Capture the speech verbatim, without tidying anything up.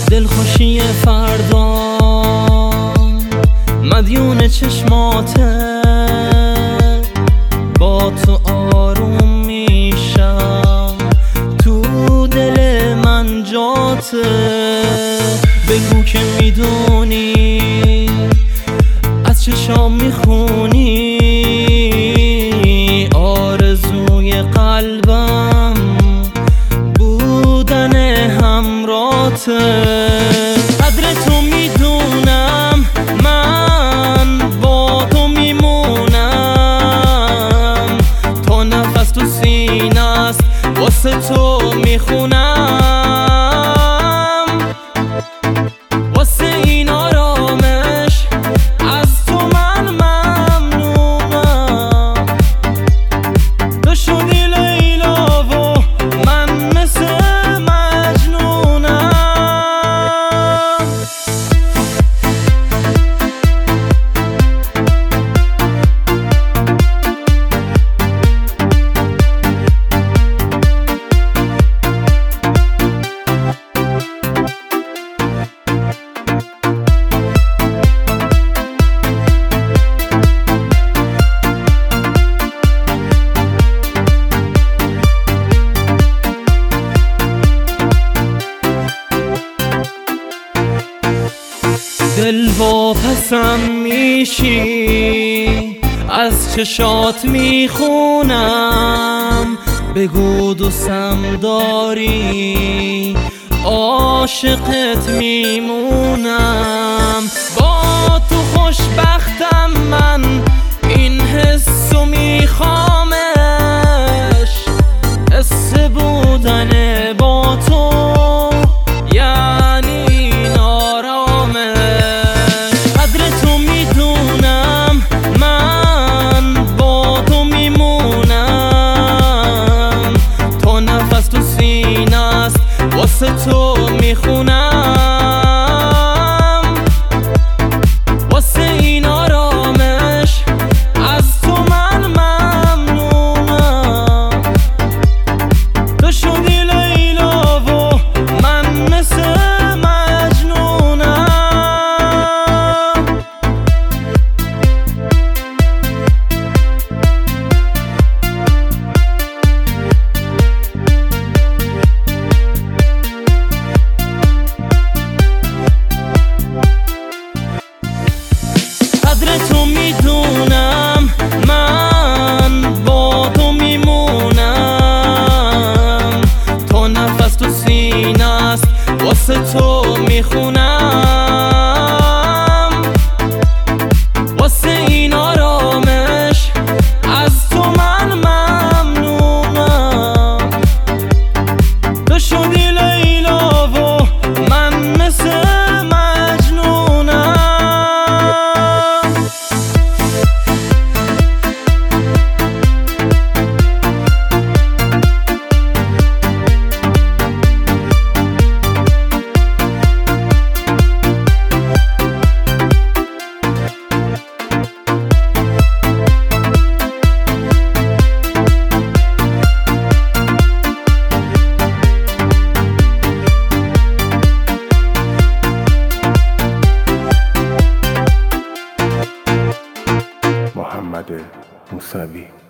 دلخوشی فردا مدیون چشماته، با تو آروم میشم، تو دل من جاته. بگو که میدونی از چشام میخونی آرزوی قلبم بودن همراته. قدر تو میدونم، من با تو میمونم، تا نفس تو سینه است واسه تو میخونم. واسه این آرامش از تو من ممنونم. تو شدی لیلا و من مثل مجنونم. دل واپسم میشی، از چشات میخونم. بگو دوستم داری، عاشقت میمونم. با تو خوشبختم من، این حسو میخوامش. حس بودن با تو واسه تو میخونم. واسه این آرامش از تو من ممنونم. تو شدی لیلا و من مثل مجنونم. قدر تو میدونم، من با تو میمونم، تا نفس تو سینه است واسه تو میخونم. واسه این آرامش از تو من ممنونم. تو شدی لیلا و من مثل محمد موسوی.